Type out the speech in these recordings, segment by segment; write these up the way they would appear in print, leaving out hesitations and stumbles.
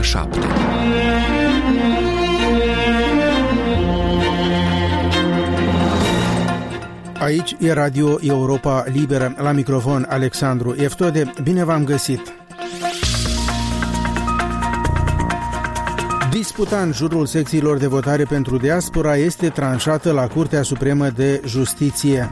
7. Aici e Radio Europa Liberă. La microfon Alexandru Eftode. Bine v-am găsit! Disputa în jurul secțiilor de votare pentru diaspora este tranșată la Curtea Supremă de Justiție.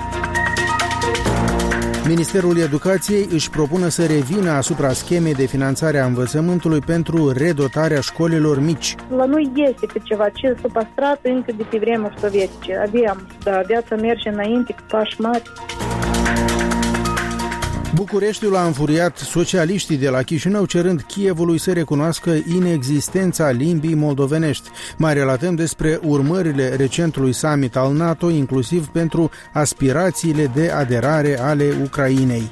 Ministerul Educației își propune să revină asupra schemei de finanțare a învățământului pentru redotarea școlilor mici. La noi este pe ceva ce s-a păstrat încă de pe vremuri sovietice. Aveam, viața merge înainte cu pași mari. Bucureștiul a înfuriat socialiștii de la Chișinău cerând Kievului să recunoască inexistența limbii moldovenești. Mai relatăm despre urmările recentului summit al NATO, inclusiv pentru aspirațiile de aderare ale Ucrainei.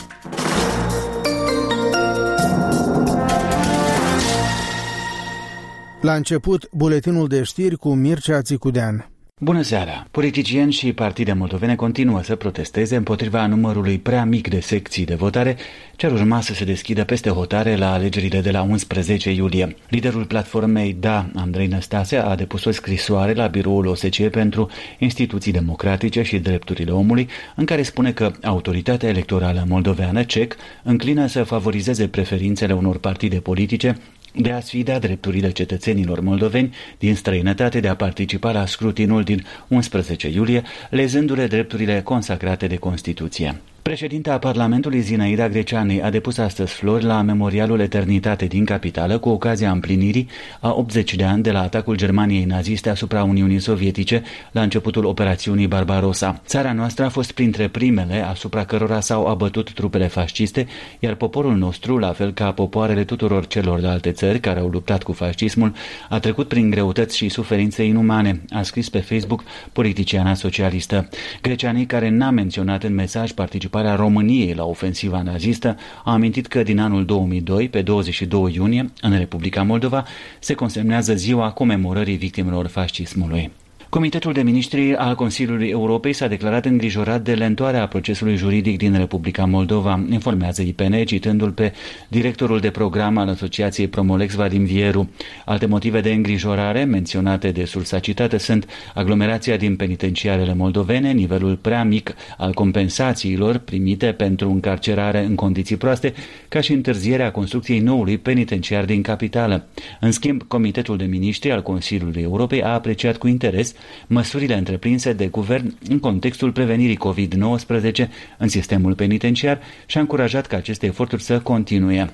La început, buletinul de știri cu Mircea Țicudean. Bună seara! Politicieni și partide moldovene continuă să protesteze împotriva numărului prea mic de secții de votare ce ar urma să se deschidă peste hotare la alegerile de la 11 iulie. Liderul platformei DA, Andrei Năstase, a depus o scrisoare la biroul OSCE pentru instituții democratice și drepturile omului, în care spune că autoritatea electorală moldoveană, CEC, înclină să favorizeze preferințele unor partide politice de a sfida drepturile cetățenilor moldoveni din străinătate de a participa la scrutinul din 11 iulie, lezându-le drepturile consacrate de Constituție. Președinta Parlamentului, Zinaida Greceanu, a depus astăzi flori la Memorialul Eternitate din capitală cu ocazia împlinirii a 80 de ani de la atacul Germaniei naziste asupra Uniunii Sovietice la începutul operațiunii Barbarossa. Țara noastră a fost printre primele asupra cărora s-au abătut trupele fasciste, iar poporul nostru, la fel ca popoarele tuturor celor de alte țări care au luptat cu fascismul, a trecut prin greutăți și suferințe inumane, a scris pe Facebook politiciana socialistă. Greceanu, care n-a menționat în mesaj participarea României la ofensiva nazistă, a amintit că din anul 2002, pe 22 iunie, în Republica Moldova, se consemnează ziua comemorării victimelor fascismului. Comitetul de Ministri al Consiliului Europei s-a declarat îngrijorat de lentoarea procesului juridic din Republica Moldova, informează IPN, citându-l pe directorul de program al Asociației Promolex, Vadim Vieru. Alte motive de îngrijorare menționate de sursa citată sunt aglomerația din penitenciarele moldovene, nivelul prea mic al compensațiilor primite pentru încarcerare în condiții proaste, ca și întârzierea construcției noului penitenciar din capitală. În schimb, Comitetul de Ministri al Consiliului Europei a apreciat cu interes măsurile întreprinse de guvern în contextul prevenirii COVID-19 în sistemul penitenciar și a încurajat ca aceste eforturi să continue.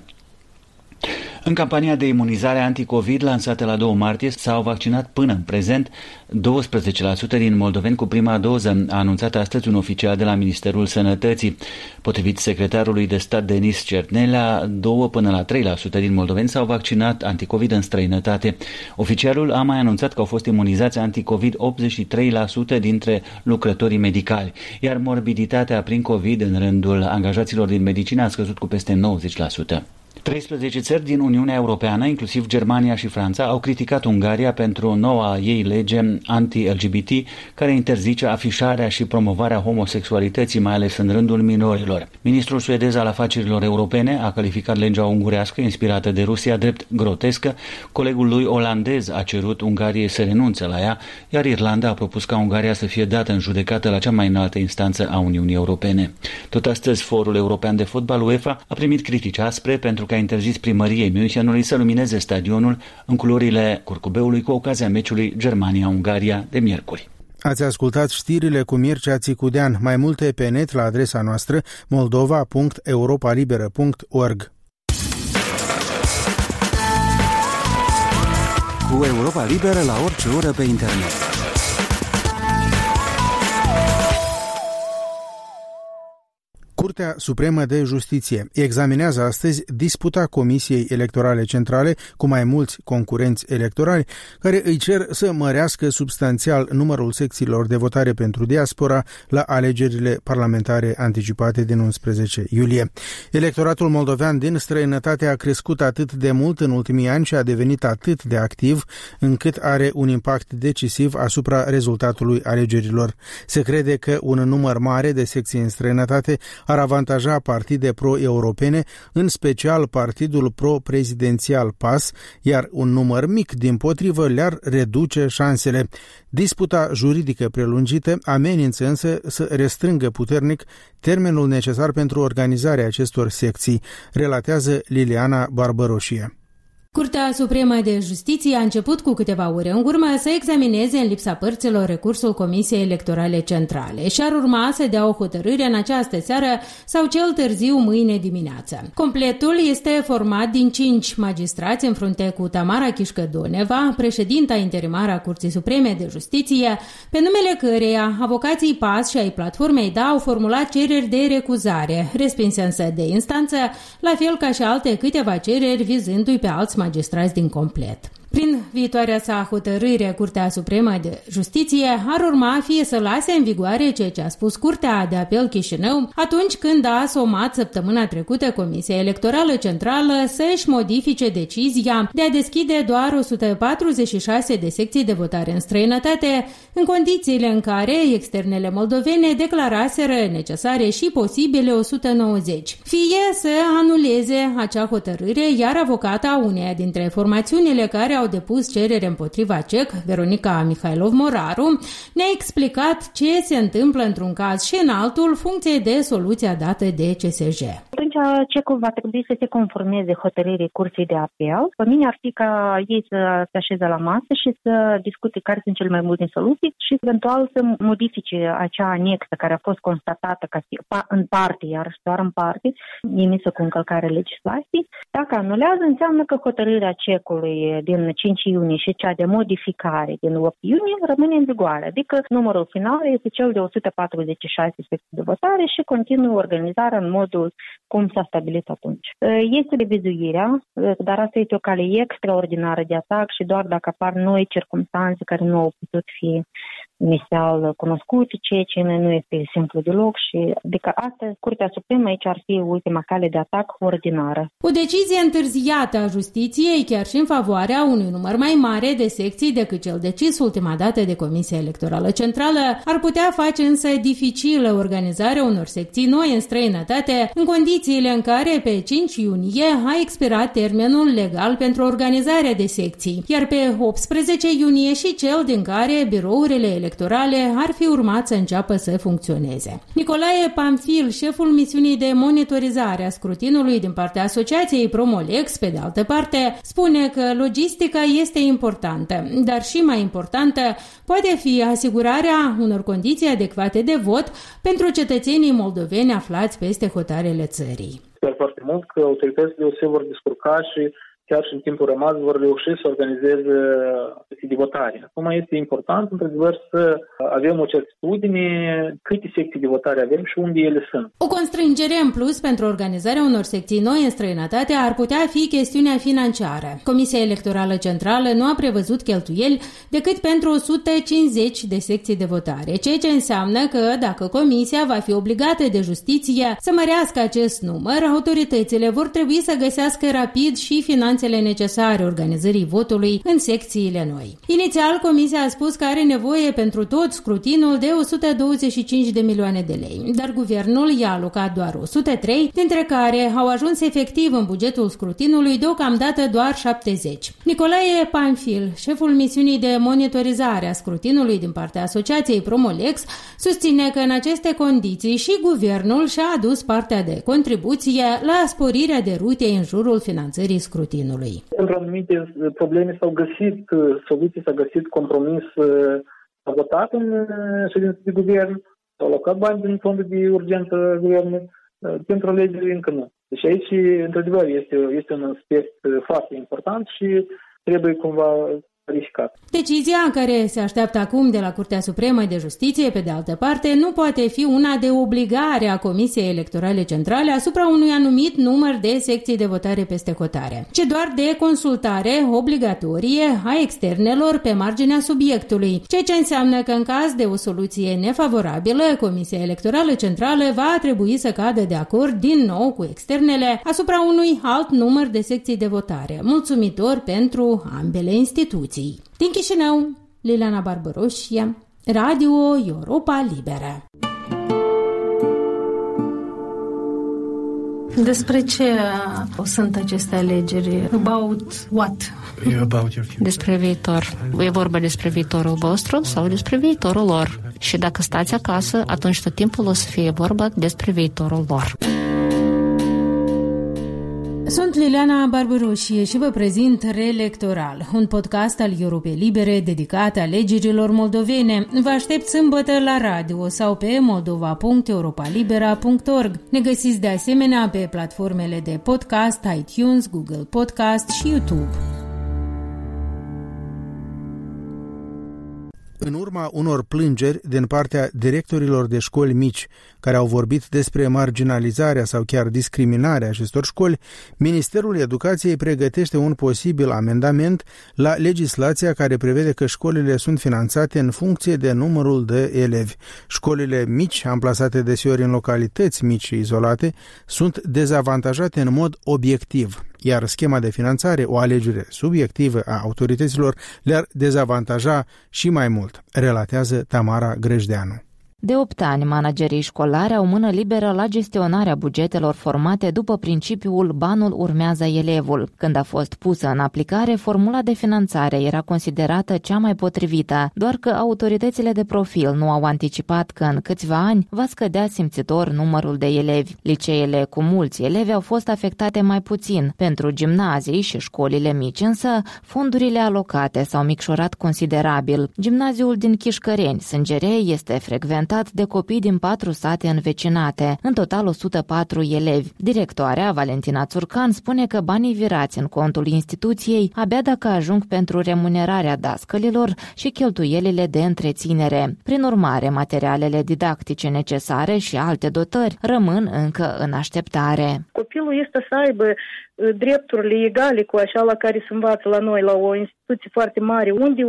În campania de imunizare anti-Covid lansată la 2 martie s-au vaccinat până în prezent 12% din moldoveni cu prima doză, a anunțat astăzi un oficial de la Ministerul Sănătății. Potrivit secretarului de stat Denis Cernelea, 2 până la 3% din moldoveni s-au vaccinat anti-Covid în străinătate. Oficialul a mai anunțat că au fost imunizați anti-Covid 83% dintre lucrătorii medicali, iar morbiditatea prin Covid în rândul angajaților din medicină a scăzut cu peste 90%. 13 țări din Uniunea Europeană, inclusiv Germania și Franța, au criticat Ungaria pentru noua ei lege anti-LGBT care interzice afișarea și promovarea homosexualității, mai ales în rândul minorilor. Ministrul suedez al afacerilor europene a calificat legea ungurească inspirată de Rusia drept grotescă, colegul lui olandez a cerut Ungariei să renunțe la ea, iar Irlanda a propus ca Ungaria să fie dată în judecată la cea mai înaltă instanță a Uniunii Europene. Tot astăzi, Forul European de Fotbal UEFA a primit critici aspre pentru că a interzis primăriei Münchenului să lumineze stadionul în culorile curcubeului cu ocazia meciului Germania-Ungaria de miercuri. Ați ascultat știrile cu Mircea Țicudean. Mai multe pe net la adresa noastră moldova.europalibera.org. Cu Europa Liberă la orice oră pe internet. Curtea Supremă de Justiție examinează astăzi disputa Comisiei Electorale Centrale cu mai mulți concurenți electorali care îi cer să mărească substanțial numărul secțiilor de votare pentru diaspora la alegerile parlamentare anticipate din 11 iulie. Electoratul moldovean din străinătate a crescut atât de mult în ultimii ani și a devenit atât de activ încât are un impact decisiv asupra rezultatului alegerilor. Se crede că un număr mare de secții în străinătate ar avantaja partide pro-europene, în special partidul pro-prezidențial PAS, iar un număr mic dimpotrivă le-ar reduce șansele. Disputa juridică prelungită amenință însă să restrângă puternic termenul necesar pentru organizarea acestor secții, relatează Liliana Barbăroșie. Curtea Supremă de Justiție a început cu câteva ore în urmă să examineze în lipsa părților recursul Comisiei Electorale Centrale și ar urma să dea o hotărâre în această seară sau cel târziu mâine dimineață. Completul este format din 5 magistrați în frunte cu Tamara Chișcă-Doneva, președinta interimară a Curții Supreme de Justiție, pe numele căreia avocații PAS și ai platformei DA au formulat cereri de recuzare, respinse însă de instanță, la fel ca și alte câteva cereri vizându-i pe alți magistrați din complet. Prin viitoarea sa hotărâre, Curtea Supremă de Justiție ar urma fie să lase în vigoare ceea ce a spus Curtea de Apel Chișinău atunci când a somat săptămâna trecută Comisia Electorală Centrală să-și modifice decizia de a deschide doar 146 de secții de votare în străinătate, în condițiile în care externele moldovene declaraseră necesare și posibile 190. Fie să anuleze acea hotărâre, iar avocata uneia dintre formațiunile care au depus cerere împotriva CEC, Veronica Mihailov-Moraru, ne-a explicat ce se întâmplă într-un caz și în altul, funcție de soluția dată de CSJ. Atunci CEC-ul va trebui să se conformeze hotărârii Curții de Apel. Pe mine ar fi ca ei să se așeze la masă și să discute care sunt cele mai multe soluții și eventual să modifice acea anexă care a fost constatată ca în parte, iar doar în parte, emisă cu încălcare legislației. Dacă anulează, înseamnă că hotărârea CEC-ului din 5 iunie și cea de modificare din 8 iunie rămâne în vigoare, adică numărul final este cel de 146 secții de votare și continuă organizarea în modul cum s-a stabilit atunci. Este revizuirea, dar asta este o cale extraordinară de atac și doar dacă apar noi circumstanțe care nu au putut fi inițial cunoscute, ceea ce nu este simplu deloc și adică astăzi Curtea Supremă aici ar fi ultima cale de atac ordinară. O decizie întârziată a justiției, chiar și în favoarea unui număr mai mare de secții decât cel decis ultima dată de Comisia Electorală Centrală, ar putea face însă dificilă organizarea unor secții noi în străinătate, în condițiile în care pe 5 iunie a expirat termenul legal pentru organizarea de secții, iar pe 18 iunie și cel din care birourile electorale ar fi urmat să înceapă să funcționeze. Nicolae Pamfil, șeful misiunii de monitorizare a scrutinului din partea Asociației Promolex, pe de altă parte, spune că logistica este importantă, dar și mai importantă poate fi asigurarea unor condiții adecvate de vot pentru cetățenii moldoveni aflați peste hotarele țării. Sper foarte mult că autoritățile se vor descurca și chiar și în timpul rămas vor reuși să organizeze secții de votare. Acum este important, într-adevăr, să avem o certitudine câte secții de votare avem și unde ele sunt. O constrângere în plus pentru organizarea unor secții noi în străinătate ar putea fi chestiunea financiară. Comisia Electorală Centrală nu a prevăzut cheltuieli decât pentru 150 de secții de votare, ceea ce înseamnă că, dacă Comisia va fi obligată de justiție să mărească acest număr, autoritățile vor trebui să găsească rapid și finanțele necesare organizării votului în secțiile noi. Inițial, Comisia a spus că are nevoie pentru tot scrutinul de 125 de milioane de lei, dar guvernul i-a alocat doar 103, dintre care au ajuns efectiv în bugetul scrutinului deocamdată doar 70. Nicolae Pamfil, șeful misiunii de monitorizare a scrutinului din partea Asociației Promolex, susține că în aceste condiții și guvernul și-a adus partea de contribuție la sporirea de rute în jurul finanțării scrutinului. Pentru anumite probleme s-au găsit soluții, s-a găsit compromis, s-a votat în ședință de guvern, s-au alocat bani din fondul de urgență guvernului, pentru alegeri încă nu. Deci aici, într-adevăr, este un aspect foarte important și trebuie cumva verificat. Decizia care se așteaptă acum de la Curtea Supremă de Justiție, pe de altă parte, nu poate fi una de obligare a Comisiei Electorale Centrale asupra unui anumit număr de secții de votare peste hotare, ci doar de consultare obligatorie a externelor pe marginea subiectului, ceea ce înseamnă că în caz de o soluție nefavorabilă, Comisia Electorală Centrală va trebui să cadă de acord din nou cu externele asupra unui alt număr de secții de votare, mulțumitor pentru ambele instituții. Din Chișinău, Liliana Barbăroșie, Radio Europa Liberă. Despre ce sunt aceste alegeri? About what? Despre viitor. E vorba despre viitorul vostru sau despre viitorul lor. Și dacă stați acasă, atunci tot timpul o să fie vorba despre viitorul lor. Sunt Liliana Barbaroșie și vă prezint Reelectoral, un podcast al Europei Libere dedicat alegerilor moldovene. Vă aștept sâmbătă la radio sau pe moldova.europalibera.org. Ne găsiți de asemenea pe platformele de podcast, iTunes, Google Podcast și YouTube. În urma unor plângeri din partea directorilor de școli mici care au vorbit despre marginalizarea sau chiar discriminarea acestor școli, Ministerul Educației pregătește un posibil amendament la legislația care prevede că școlile sunt finanțate în funcție de numărul de elevi. Școlile mici, amplasate deseori în localități mici și izolate, sunt dezavantajate în mod obiectiv, iar schema de finanțare, o alegere subiectivă a autorităților, le-ar dezavantaja și mai mult, relatează Tamara Grejdeanu. De 8 ani, managerii școlari au mână liberă la gestionarea bugetelor formate după principiul banul urmează elevul. Când a fost pusă în aplicare, formula de finanțare era considerată cea mai potrivită, doar că autoritățile de profil nu au anticipat că în câțiva ani va scădea simțitor numărul de elevi. Liceele cu mulți elevi au fost afectate mai puțin. Pentru gimnazii și școlile mici însă, fondurile alocate s-au micșorat considerabil. Gimnaziul din Chișcăreni, Sângerei, este frecvent de copii din 4 sate învecinate, în total 104 elevi. Directoarea, Valentina Țurcan, spune că banii virați în contul instituției abia dacă ajung pentru remunerarea dascălilor și cheltuielile de întreținere. Prin urmare, materialele didactice necesare și alte dotări rămân încă în așteptare. Copilul este să aibă drepturile egale cu așa la care se învață la noi, la o instituție foarte mare, unde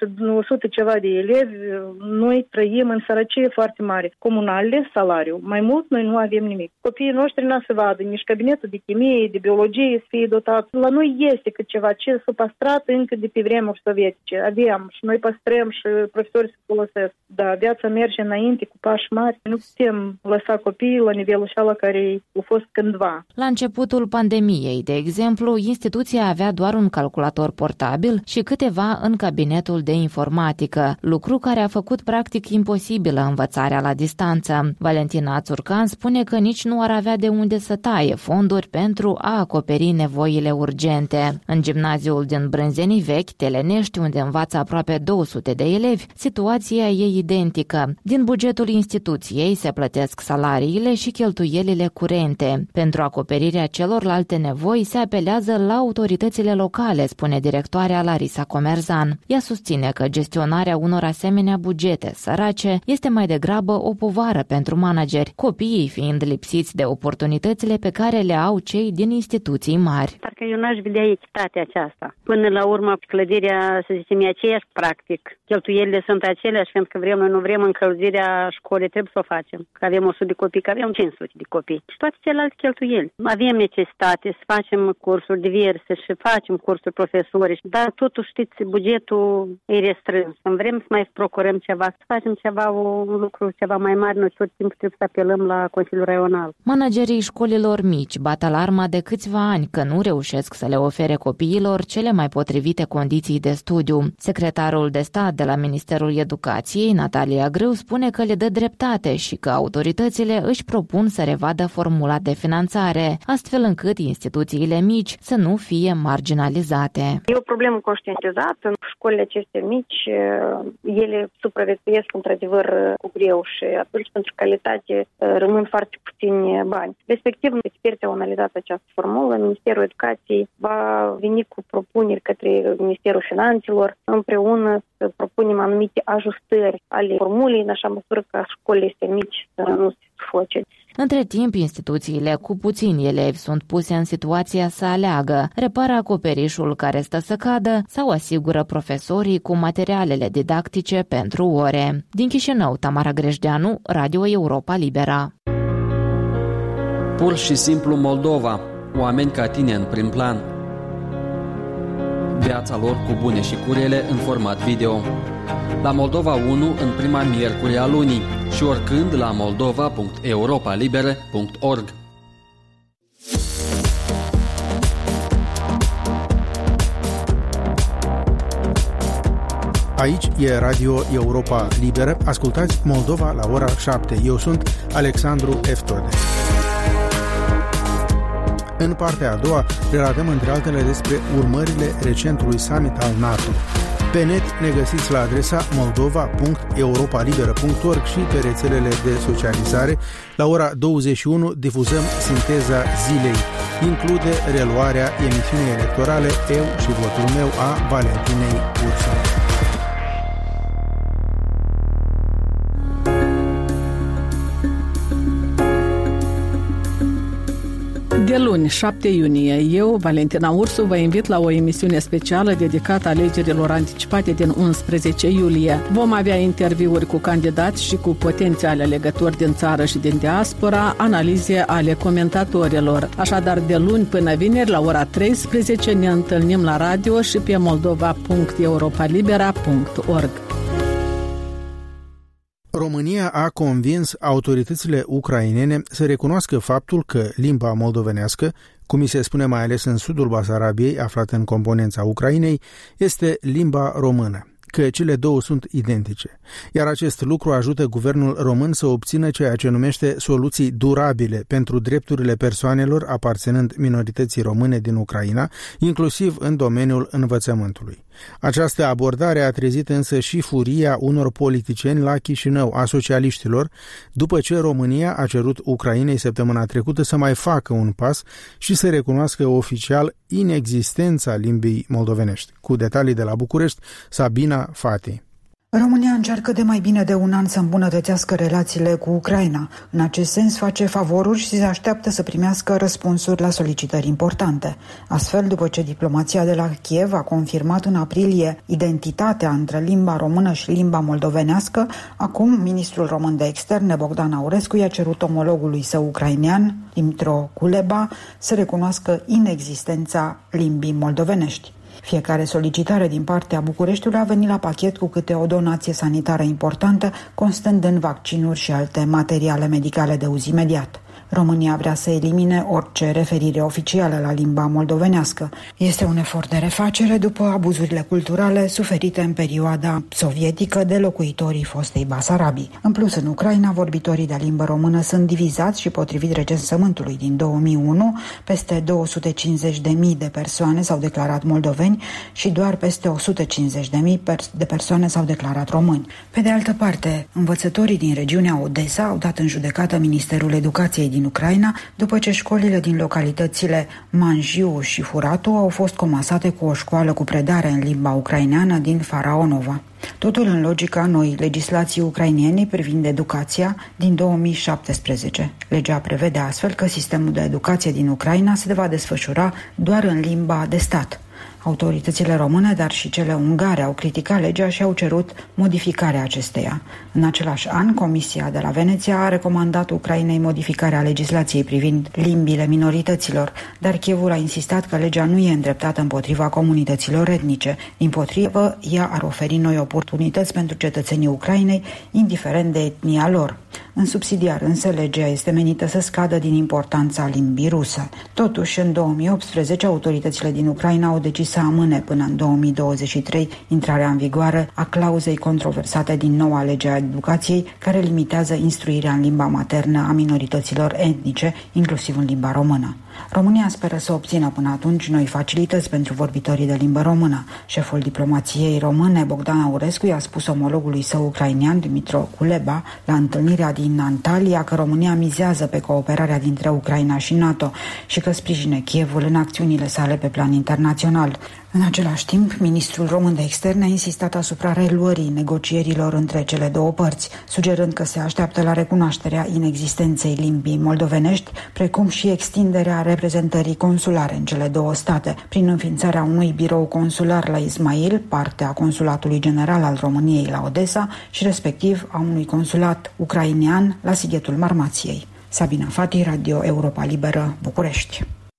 100 ceva de elevi, noi trăim în sărăcie foarte mare. Comunalele, salariu. Mai mult noi nu avem nimic. Copiii noștri n-a să vadă nici cabinetul de chimie, de biologie să fie dotat. La noi este cât ceva ce s-a păstrat încă de pe vremuri sovietice. Avem și noi păstrăm și profesorii se folosesc. Da, viața merge înainte cu pași mari. Nu putem lăsa copiii la nivelul așa la care au fost cândva. La începutul pandemiei, de exemplu, instituția avea doar un calculator portabil și câteva în cabinetul de informatică, lucru care a făcut practic imposibilă învățarea la distanță. Valentina Țurcan spune că nici nu ar avea de unde să taie fonduri pentru a acoperi nevoile urgente. În gimnaziul din Brânzenii Vechi, Telenești, unde învață aproape 200 de elevi, situația e identică. Din bugetul instituției se plătesc salariile și cheltuielile curente. Pentru acoperirea celorlalte nevoi se apelează la autoritățile locale, spune directoarea Larisa Comerzan. Ea susține că gestionarea unor asemenea bugete sărace este mai degrabă o povară pentru manageri, copiii fiind lipsiți de oportunitățile pe care le au cei din instituții mari. Parcă eu n-aș vedea echitatea aceasta. Până la urmă, clădirea, să zicem, e aceeași practic. Cheltuielile sunt aceleași, pentru că vrem, noi nu vrem încălzirea școlii, trebuie să o facem. Că avem 100 de copii, că avem 500 de copii. Și toate celelalte cheltuieli. Avem necesitate să facem cursuri diverse și facem cursuri profesori, dar totuși, știți, bugetul e restrâns. Vrem să mai procurăm ceva, să facem ceva, un lucru ceva mai mare, noi tot timpul trebuie să apelăm la Consiliul Raional. Managerii școlilor mici bat alarma de câțiva ani că nu reușesc să le ofere copiilor cele mai potrivite condiții de studiu. Secretarul de stat de la Ministerul Educației, Natalia Grâu, spune că le dă dreptate și că autoritățile își propun să revadă formula de finanțare, astfel încât instituțiile mici să nu fie marginalizate. E o problemă conștientizată. În școlile acestea mici, ele supraviețuiesc într-adevăr cu greu și atunci pentru calitate rămân foarte puțini bani. Respectiv, experții au analizat această formulă. Ministerul Educației va veni cu propuneri către Ministerul Finanțelor. Împreună să propunem anumite ajustări ale formulei în așa măsură ca școlile astea mici să nu se sufoce. Între timp, instituțiile cu puțini elevi sunt puse în situația să aleagă, repară acoperișul care stă să cadă sau asigură profesorii cu materialele didactice pentru ore. Din Chișinău, Tamara Grejdeanu, Radio Europa Libera. Pur și simplu Moldova. Oameni ca tine în prim plan. Viața lor cu bune și cu rele în format video. La Moldova 1 în prima miercuri a lunii și oricând la moldova.europalibera.org. Aici e Radio Europa Liberă. Ascultați Moldova la ora 7. Eu sunt Alexandru Eftode. În partea a doua relatăm între altele despre urmările recentului summit al NATO. Pe net ne găsiți la adresa moldova.europalibera.org și pe rețelele de socializare. La ora 21 difuzăm Sinteza Zilei. Include reluarea emisiunii electorale Eu și votul meu a Valentinei Ursu. De luni, 7 iunie, eu, Valentina Ursu, vă invit la o emisiune specială dedicată alegerilor anticipate din 11 iulie. Vom avea interviuri cu candidați și cu potențiale alegători din țară și din diaspora, analize ale comentatorilor. Așadar, de luni până vineri, la ora 13, ne întâlnim la radio și pe moldova.europalibera.org. România a convins autoritățile ucrainene să recunoască faptul că limba moldovenească, cum se spune mai ales în sudul Basarabiei, aflat în componența Ucrainei, este limba română, că cele două sunt identice. Iar acest lucru ajută guvernul român să obțină ceea ce numește soluții durabile pentru drepturile persoanelor aparținând minorității române din Ucraina, inclusiv în domeniul învățământului. Această abordare a trezit însă și furia unor politicieni la Chișinău, a socialiștilor, după ce România a cerut Ucrainei săptămâna trecută să mai facă un pas și să recunoască oficial inexistența limbii moldovenești. Cu detalii de la București, Sabina Fati. România încearcă de mai bine de un an să îmbunătățească relațiile cu Ucraina. În acest sens face favoruri și se așteaptă să primească răspunsuri la solicitări importante. Astfel, după ce diplomația de la Kiev a confirmat în aprilie identitatea între limba română și limba moldovenească, acum ministrul român de externe Bogdan Aurescu i-a cerut omologului său ucrainean, Dmytro Kuleba, să recunoască inexistența limbii moldovenești. Fiecare solicitare din partea Bucureștiului a venit la pachet cu câte o donație sanitară importantă, constând în vaccinuri și alte materiale medicale de uz imediat. România vrea să elimine orice referire oficială la limba moldovenească. Este un efort de refacere după abuzurile culturale suferite în perioada sovietică de locuitorii fostei Basarabii. În plus, în Ucraina, vorbitorii de limbă română sunt divizați și, potrivit recensământului din 2001, peste 250.000 de persoane s-au declarat moldoveni și doar peste 150.000 de persoane s-au declarat români. Pe de altă parte, învățătorii din regiunea Odessa au dat în judecată Ministerul Educației din Ucraina după ce școlile din localitățile Manjiu și Furatu au fost comasate cu o școală cu predare în limba ucraineană din Faraonova. Totul în logica noii legislații ucrainene privind educația din 2017. Legea prevede astfel că sistemul de educație din Ucraina se va desfășura doar în limba de stat. Autoritățile române, dar și cele ungare, au criticat legea și au cerut modificarea acesteia. În același an, Comisia de la Veneția a recomandat Ucrainei modificarea legislației privind limbile minorităților, dar Kievul a insistat că legea nu e îndreptată împotriva comunităților etnice. Dimpotrivă, ea ar oferi noi oportunități pentru cetățenii Ucrainei, indiferent de etnia lor. În subsidiar, însă, legea este menită să scadă din importanța limbii ruse. Totuși, în 2018, autoritățile din Ucraina au decis să amâne până în 2023 intrarea în vigoare a clauzei controversate din noua lege a educației, care limitează instruirea în limba maternă a minorităților etnice, inclusiv în limba română. România speră să obțină până atunci noi facilități pentru vorbitorii de limbă română. Șeful diplomației române, Bogdan Aurescu, i-a spus omologului său ucrainean, Dmytro Kuleba, la întâlnirea din Antalya, că România mizează pe cooperarea dintre Ucraina și NATO și că sprijine Kievul în acțiunile sale pe plan internațional. În același timp, ministrul român de externe a insistat asupra reluării negocierilor între cele două părți, sugerând că se așteaptă la recunoașterea inexistenței limbii moldovenești, precum și extinderea reprezentării consulare în cele două state, prin înființarea unui birou consular la Ismail, parte a Consulatului General al României la Odessa, și respectiv a unui consulat ucrainean la Sighetul Marmației. Sabina Fati, Radio Europa Liberă, București.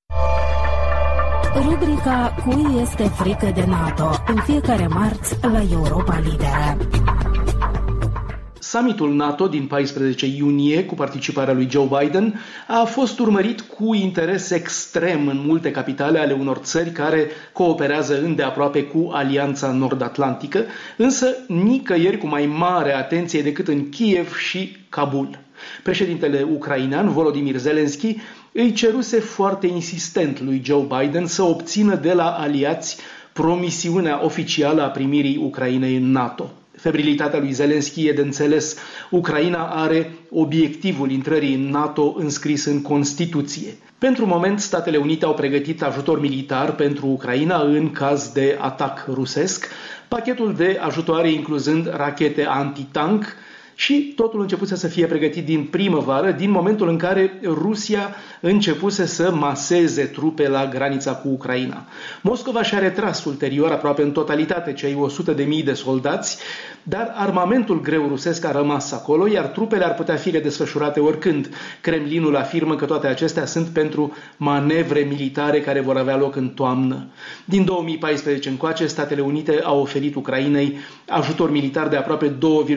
Rubrica Cui este frică de NATO, în fiecare marți la Europa Liberă. Summitul NATO din 14 iunie, cu participarea lui Joe Biden, a fost urmărit cu interes extrem în multe capitale ale unor țări care cooperează îndeaproape cu Alianța Nord-Atlantică, însă nicăieri cu mai mare atenție decât în Kiev și Kabul. Președintele ucrainean Volodymyr Zelensky îi ceruse foarte insistent lui Joe Biden să obțină de la aliați promisiunea oficială a primirii Ucrainei în NATO. Febrilitatea lui Zelensky e de înțeles. Ucraina are obiectivul intrării în NATO înscris în Constituție. Pentru moment, Statele Unite au pregătit ajutor militar pentru Ucraina în caz de atac rusesc, pachetul de ajutoare incluzând rachete antitank, și totul începuse să fie pregătit din primăvară, din momentul în care Rusia începuse să maseze trupe la granița cu Ucraina. Moscova și-a retras ulterior aproape în totalitate cei 100.000 de soldați, dar armamentul greu rusesc a rămas acolo, iar trupele ar putea fi redesfășurate oricând. Kremlinul afirmă că toate acestea sunt pentru manevre militare care vor avea loc în toamnă. Din 2014 încoace, Statele Unite au oferit Ucrainei ajutor militar de aproape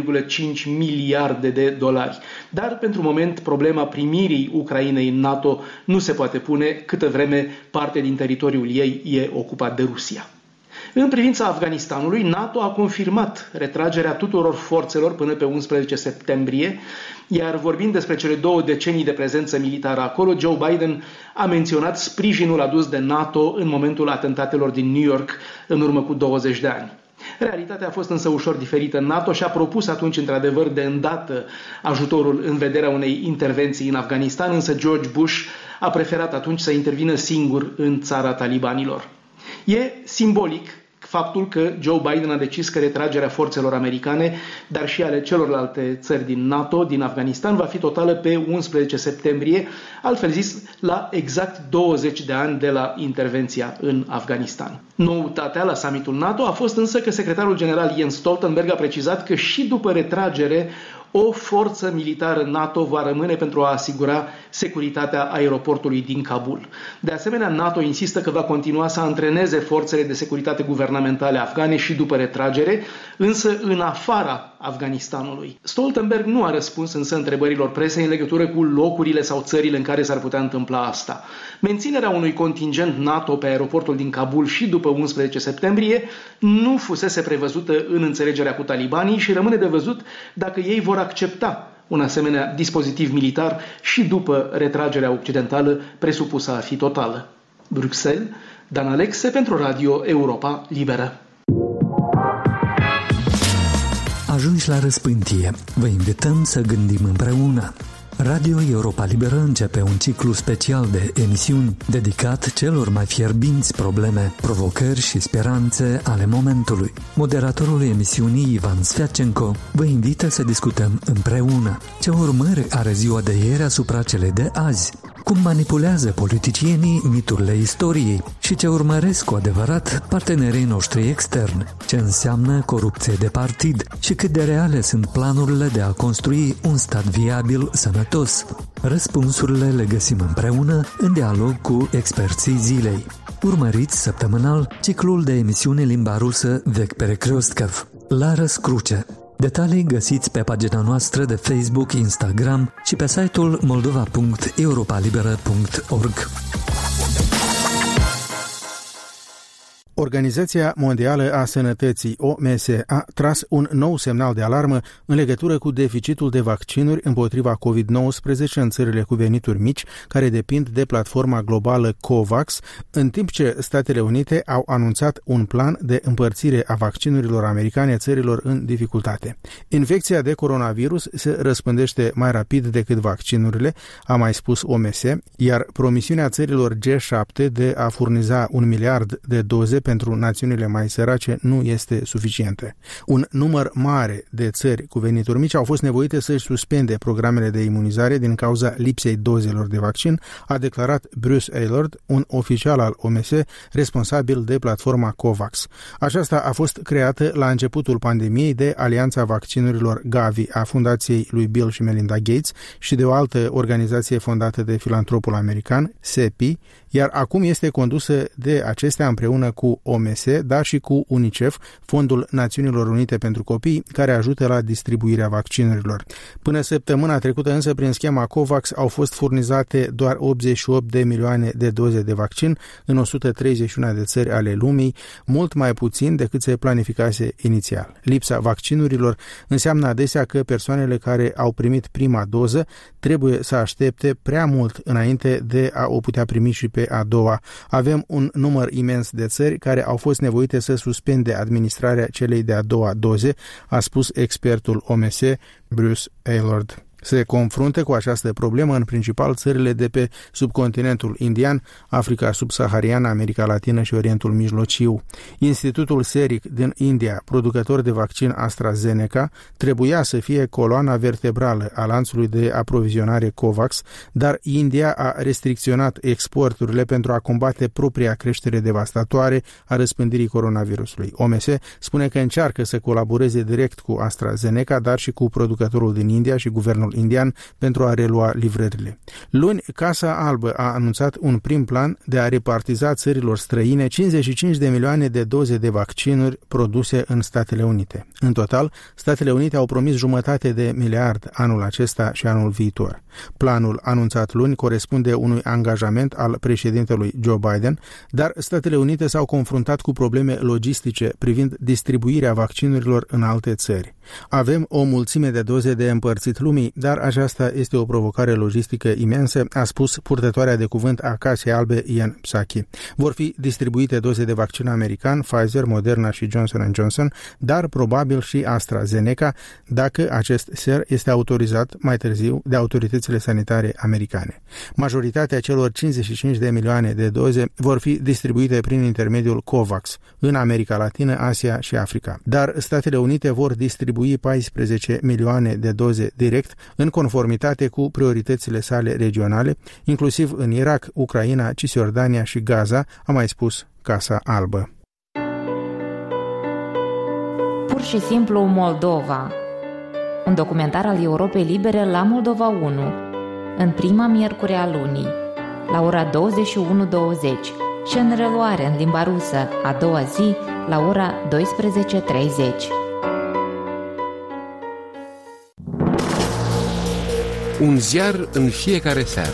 2,5 miliarde de dolari. Dar, pentru moment, problema primirii Ucrainei în NATO nu se poate pune câtă vreme parte din teritoriul ei e ocupat de Rusia. În privința Afganistanului, NATO a confirmat retragerea tuturor forțelor până pe 11 septembrie, iar vorbind despre cele 2 decenii de prezență militară acolo, Joe Biden a menționat sprijinul adus de NATO în momentul atentatelor din New York în urmă cu 20 de ani. Realitatea a fost însă ușor diferită. NATO și-a propus atunci, într-adevăr, de îndată ajutorul în vederea unei intervenții în Afganistan, însă George Bush a preferat atunci să intervină singur în țara talibanilor. E simbolic faptul că Joe Biden a decis că retragerea forțelor americane, dar și ale celorlalte țări din NATO, din Afganistan, va fi totală pe 11 septembrie, altfel zis, la exact 20 de ani de la intervenția în Afganistan. Noutatea la summitul NATO a fost însă că secretarul general Jens Stoltenberg a precizat că și după retragere, o forță militară NATO va rămâne pentru a asigura securitatea aeroportului din Kabul. De asemenea, NATO insistă că va continua să antreneze forțele de securitate guvernamentale afgane și după retragere, însă în afara Afganistanului. Stoltenberg nu a răspuns însă întrebărilor presei în legătură cu locurile sau țările în care s-ar putea întâmpla asta. Menținerea unui contingent NATO pe aeroportul din Kabul și după 11 septembrie nu fusese prevăzută în înțelegerea cu talibanii și rămâne de văzut dacă ei vor accepta un asemenea dispozitiv militar și după retragerea occidentală presupusă a fi totală. Bruxelles, Dan Alexe pentru Radio Europa Liberă. Ajungi la răspântie. Vă invităm să gândim împreună. Radio Europa Liberă începe un ciclu special de emisiuni dedicat celor mai fierbinți probleme, provocări și speranțe ale momentului. Moderatorul emisiunii Ivan Sviatcenko vă invită să discutăm împreună ce urmări are ziua de ieri asupra celei de azi, cum manipulează politicienii miturile istoriei și ce urmăresc cu adevărat partenerii noștri externi, ce înseamnă corupție de partid și cât de reale sunt planurile de a construi un stat viabil, sănătos. Răspunsurile le găsim împreună în dialog cu experții zilei. Urmăriți săptămânal ciclul de emisiune limba rusă Vec Perekrostkov, la răscruce. Detalii găsiți pe pagina noastră de Facebook, Instagram și pe site-ul moldova.europalibera.org. Organizația Mondială a Sănătății, OMS, a tras un nou semnal de alarmă în legătură cu deficitul de vaccinuri împotriva COVID-19 în țările cu venituri mici, care depind de platforma globală COVAX, în timp ce Statele Unite au anunțat un plan de împărțire a vaccinurilor americane țărilor în dificultate. Infecția de coronavirus se răspândește mai rapid decât vaccinurile, a mai spus OMS, iar promisiunea țărilor G7 de a furniza 1 miliard de doze pentru națiunile mai sărace nu este suficientă. Un număr mare de țări cu venituri mici au fost nevoite să-și suspende programele de imunizare din cauza lipsei dozelor de vaccin, a declarat Bruce Aylward, un oficial al OMS responsabil de platforma COVAX. Aceasta a fost creată la începutul pandemiei de Alianța Vaccinurilor Gavi a Fundației lui Bill și Melinda Gates și de o altă organizație fondată de filantropul american, CEPI, iar acum este condusă de acestea împreună cu cu OMS, dar și cu UNICEF, Fondul Națiunilor Unite pentru Copii, care ajută la distribuirea vaccinurilor. Până săptămâna trecută însă, prin schema COVAX, au fost furnizate doar 88 de milioane de doze de vaccin în 131 de țări ale lumii, mult mai puțin decât se planificase inițial. Lipsa vaccinurilor înseamnă adesea că persoanele care au primit prima doză trebuie să aștepte prea mult înainte de a o putea primi și pe a doua. Avem un număr imens de țări care au fost nevoite să suspende administrarea celei de-a doua doze, a spus expertul OMS, Bruce Aylward. Se confruntă cu această problemă în principal țările de pe subcontinentul indian, Africa subsahariană, America Latină și Orientul Mijlociu. Institutul Serum din India, producător de vaccin AstraZeneca, trebuia să fie coloana vertebrală a lanțului de aprovizionare COVAX, dar India a restricționat exporturile pentru a combate propria creștere devastatoare a răspândirii coronavirusului. OMS spune că încearcă să colaboreze direct cu AstraZeneca, dar și cu producătorul din India și guvernul indian pentru a relua livrările. Luni, Casa Albă a anunțat un prim plan de a repartiza țărilor străine 55 de milioane de doze de vaccinuri produse în Statele Unite. În total, Statele Unite au promis 1,5 de miliard anul acesta și anul viitor. Planul anunțat luni corespunde unui angajament al președintelui Joe Biden, dar Statele Unite s-au confruntat cu probleme logistice privind distribuirea vaccinurilor în alte țări. Avem o mulțime de doze de împărțit lumii, dar aceasta este o provocare logistică imensă, a spus purtătoarea de cuvânt a Casei Albe, Jen Psaki. Vor fi distribuite doze de vaccin american, Pfizer, Moderna și Johnson & Johnson, dar probabil și AstraZeneca, dacă acest ser este autorizat mai târziu de autoritățile sanitare americane. Majoritatea celor 55 de milioane de doze vor fi distribuite prin intermediul COVAX în America Latină, Asia și Africa. Dar Statele Unite vor distribui 14 milioane de doze direct în conformitate cu prioritățile sale regionale, inclusiv în Irak, Ucraina, Cisjordania și Gaza, a mai spus Casa Albă. Pur și simplu Moldova. Un documentar al Europei Libere la Moldova 1, în prima miercuri a lunii, la ora 21:20 și în reluare în limba rusă a doua zi, la ora 12:30. Un ziar în fiecare seară.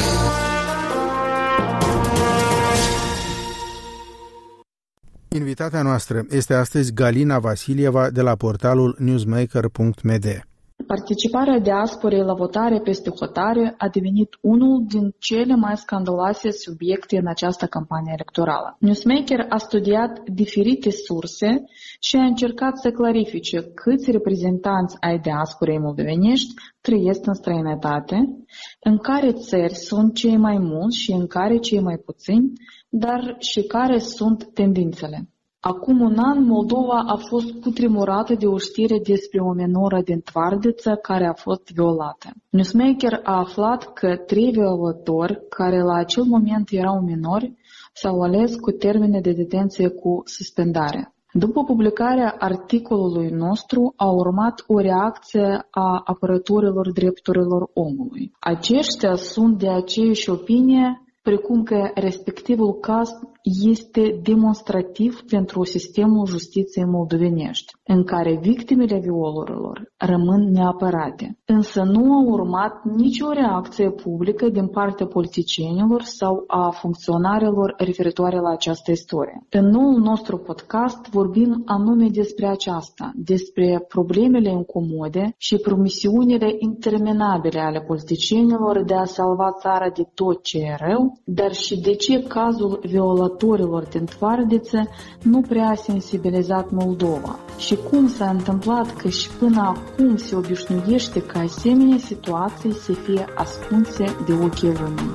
Invitata noastră este astăzi Galina Vasilieva de la portalul newsmaker.md. Participarea diasporei la votare peste hotare a devenit unul din cele mai scandaloase subiecte în această campanie electorală. Newsmaker a studiat diferite surse și a încercat să clarifice câți reprezentanți ai diasporei moldovenești trăiesc în străinătate, în care țări sunt cei mai mulți și în care cei mai puțini, dar și care sunt tendințele. Acum un an, Moldova a fost cutremurată de o știre despre o minoră din Tvardiță care a fost violată. Newsmaker a aflat că 3 violatori, care la acel moment erau minori, s-au ales cu termene de detenție cu suspendare. După publicarea articolului nostru a urmat o reacție a apărătorilor drepturilor omului. Aceștia sunt de aceeași opinie, precum că respectivul caz este demonstrativ pentru sistemul justiției moldovenești, în care victimele violurilor rămân neapărate. Însă nu a urmat nicio reacție publică din partea politicienilor sau a funcționarilor referitoare la această istorie. În noul nostru podcast vorbim anume despre aceasta, despre problemele incomode și promisiunile interminabile ale politicienilor de a salva țara de tot ce e rău, dar și de ce cazul violatorilor din Tvardiță nu prea a sensibilizat Moldova și cum s-a întâmplat că și până acum se obișnuiește ca asemenea situații să fie ascunse de ochii lumii.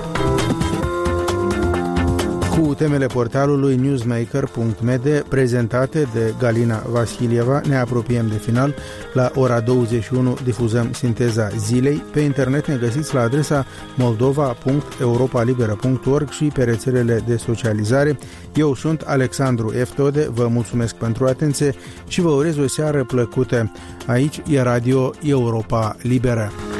Cu temele portalului newsmaker.md prezentate de Galina Vasilieva, ne apropiem de final. La ora 21 difuzăm sinteza zilei. Pe internet ne găsiți la adresa moldova.europalibera.org și pe rețelele de socializare. Eu sunt Alexandru Eftode, vă mulțumesc pentru atenție și vă urez o seară plăcută. Aici e Radio Europa Liberă.